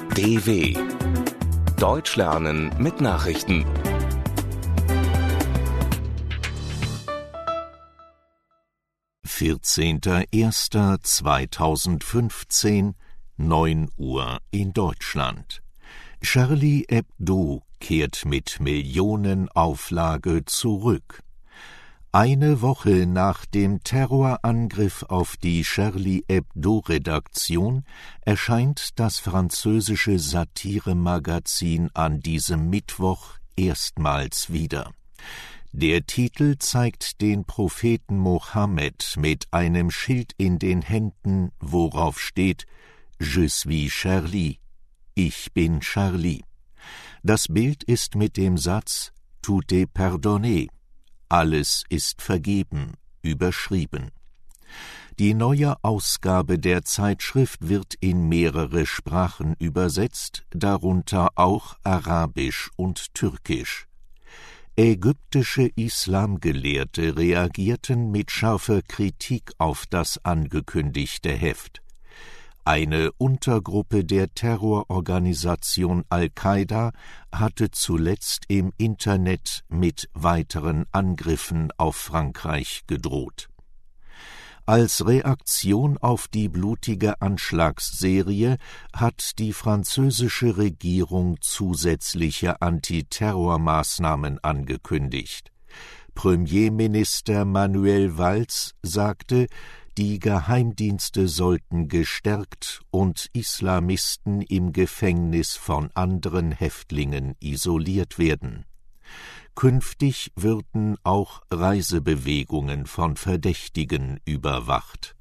DW Deutsch lernen mit Nachrichten. (14.01.2015) 9 Uhr in Deutschland. Charlie Hebdo kehrt mit Millionenauflage zurück. Eine Woche nach dem Terrorangriff auf die Charlie Hebdo-Redaktion erscheint das französische Satiremagazin an diesem Mittwoch erstmals wieder. Der Titel zeigt den Propheten Mohammed mit einem Schild in den Händen, worauf steht: Je suis Charlie, ich bin Charlie. Das Bild ist mit dem Satz Tout est pardonné, alles ist vergeben, überschrieben. Die neue Ausgabe der Zeitschrift wird in mehrere Sprachen übersetzt, darunter auch Arabisch und Türkisch. Ägyptische Islamgelehrte reagierten mit scharfer Kritik auf das angekündigte Heft. Eine Untergruppe der Terrororganisation Al-Qaida hatte zuletzt im Internet mit weiteren Angriffen auf Frankreich gedroht. Als Reaktion auf die blutige Anschlagsserie hat die französische Regierung zusätzliche Antiterrormaßnahmen angekündigt. Premierminister Manuel Valls sagte, die Geheimdienste sollten gestärkt und Islamisten im Gefängnis von anderen Häftlingen isoliert werden. Künftig würden auch Reisebewegungen von Verdächtigen überwacht.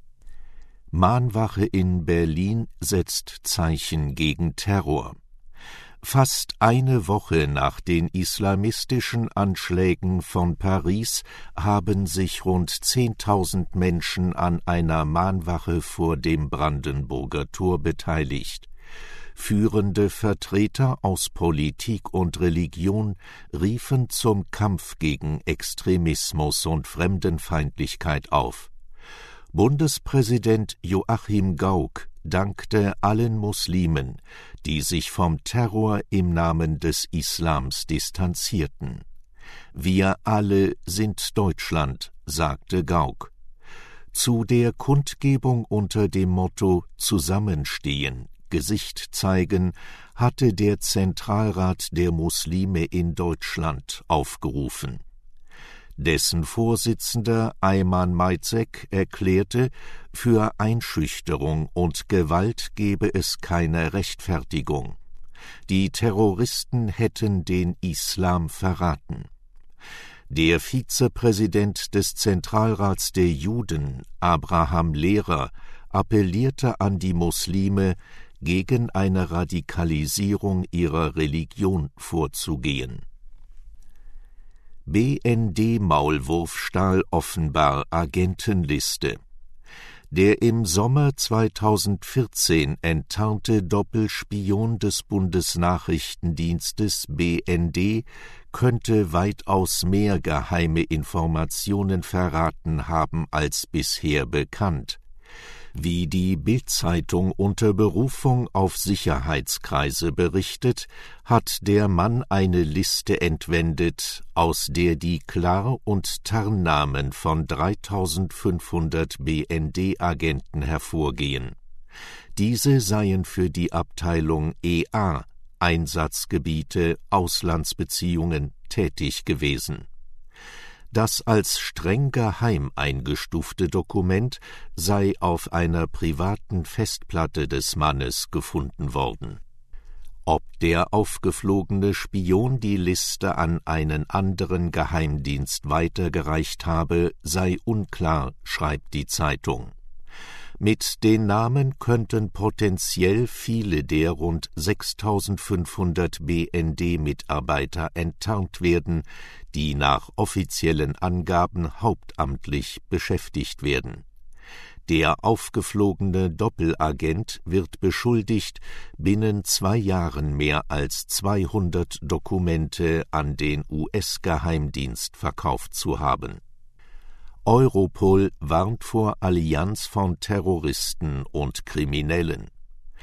Mahnwache in Berlin setzt Zeichen gegen Terror. Fast eine Woche nach den islamistischen Anschlägen von Paris haben sich rund 10.000 Menschen an einer Mahnwache vor dem Brandenburger Tor beteiligt. Führende Vertreter aus Politik und Religion riefen zum Kampf gegen Extremismus und Fremdenfeindlichkeit auf. Bundespräsident Joachim Gauck dankte allen Muslimen, die sich vom Terror im Namen des Islams distanzierten. Wir alle sind Deutschland, sagte Gauck. Zu der Kundgebung unter dem Motto Zusammenstehen, Gesicht zeigen, hatte der Zentralrat der Muslime in Deutschland aufgerufen. Dessen Vorsitzender Ayman Maizek erklärte, für Einschüchterung und Gewalt gebe es keine Rechtfertigung. Die Terroristen hätten den Islam verraten. Der Vizepräsident des Zentralrats der Juden, Abraham Lehrer, appellierte an die Muslime, gegen eine Radikalisierung ihrer Religion vorzugehen. BND-Maulwurfstahl offenbar Agentenliste. Der im Sommer 2014 enttarnte Doppelspion des Bundesnachrichtendienstes BND könnte weitaus mehr geheime Informationen verraten haben als bisher bekannt. Wie die Bild-Zeitung unter Berufung auf Sicherheitskreise berichtet, hat der Mann eine Liste entwendet, aus der die Klar- und Tarnnamen von 3.500 BND-Agenten hervorgehen. Diese seien für die Abteilung EA, Einsatzgebiete, Auslandsbeziehungen, tätig gewesen. Das als streng geheim eingestufte Dokument sei auf einer privaten Festplatte des Mannes gefunden worden. Ob der aufgeflogene Spion die Liste an einen anderen Geheimdienst weitergereicht habe, sei unklar, schreibt die Zeitung. Mit den Namen könnten potenziell viele der rund 6.500 BND-Mitarbeiter enttarnt werden, die nach offiziellen Angaben hauptamtlich beschäftigt werden. Der aufgeflogene Doppelagent wird beschuldigt, binnen 2 Jahren mehr als 200 Dokumente an den US-Geheimdienst verkauft zu haben. Europol warnt vor Allianz von Terroristen und Kriminellen.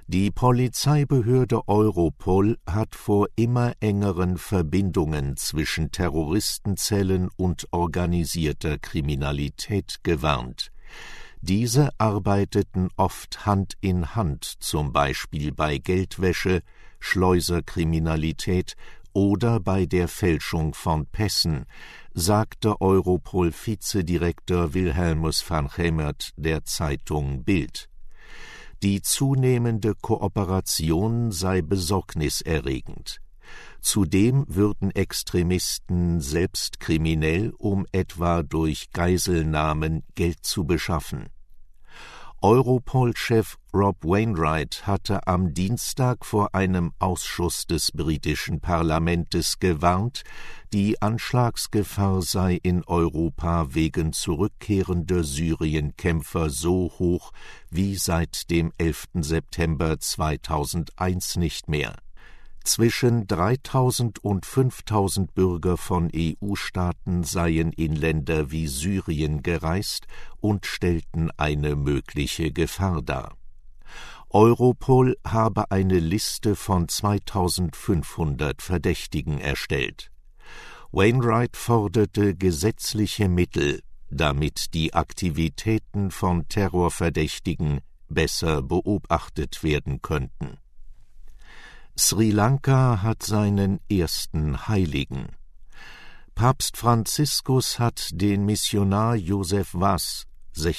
Die Polizeibehörde Europol hat vor immer engeren Verbindungen zwischen Terroristenzellen und organisierter Kriminalität gewarnt. Diese arbeiteten oft Hand in Hand, zum Beispiel bei Geldwäsche, Schleuserkriminalität oder bei der Fälschung von Pässen, sagte Europol-Vizedirektor Wilhelmus van Gemert der Zeitung Bild. Die zunehmende Kooperation sei besorgniserregend. Zudem würden Extremisten selbst kriminell, um etwa durch Geiselnahmen Geld zu beschaffen. Europol-Chef Rob Wainwright hatte am Dienstag vor einem Ausschuss des britischen Parlamentes gewarnt, die Anschlagsgefahr sei in Europa wegen zurückkehrender Syrienkämpfer so hoch wie seit dem 11. September 2001 nicht mehr. Zwischen 3.000 und 5.000 Bürger von EU-Staaten seien in Länder wie Syrien gereist und stellten eine mögliche Gefahr dar. Europol habe eine Liste von 2.500 Verdächtigen erstellt. Wainwright forderte gesetzliche Mittel, damit die Aktivitäten von Terrorverdächtigen besser beobachtet werden könnten. Sri Lanka hat seinen ersten Heiligen. Papst Franziskus hat den Missionar Joseph Vaz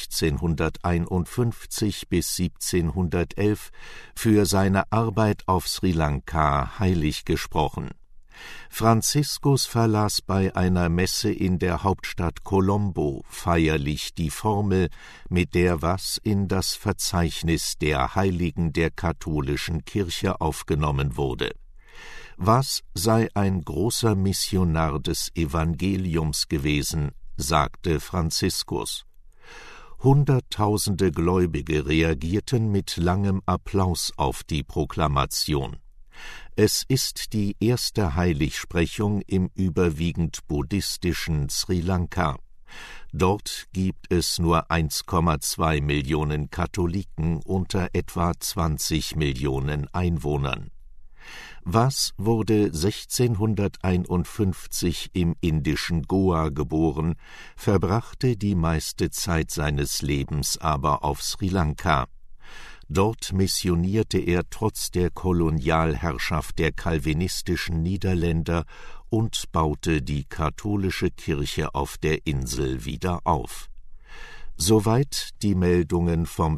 1651 bis 1711 für seine Arbeit auf Sri Lanka heilig gesprochen. Franziskus verlas bei einer Messe in der Hauptstadt Colombo feierlich die Formel, mit der Vaz in das Verzeichnis der Heiligen der katholischen Kirche aufgenommen wurde. Vaz sei ein großer Missionar des Evangeliums gewesen, sagte Franziskus. Hunderttausende Gläubige reagierten mit langem Applaus auf die Proklamation. Es ist die erste Heiligsprechung im überwiegend buddhistischen Sri Lanka. Dort gibt es nur 1,2 Millionen Katholiken unter etwa 20 Millionen Einwohnern. Vaz wurde 1651 im indischen Goa geboren, verbrachte die meiste Zeit seines Lebens aber auf Sri Lanka. Dort missionierte er trotz der Kolonialherrschaft der calvinistischen Niederländer und baute die katholische Kirche auf der Insel wieder auf. Soweit die Meldungen vom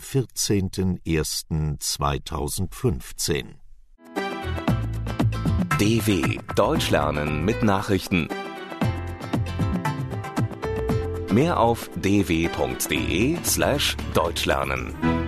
14.01.2015. DW Deutsch lernen mit Nachrichten. Mehr auf dw.de/deutschlernen.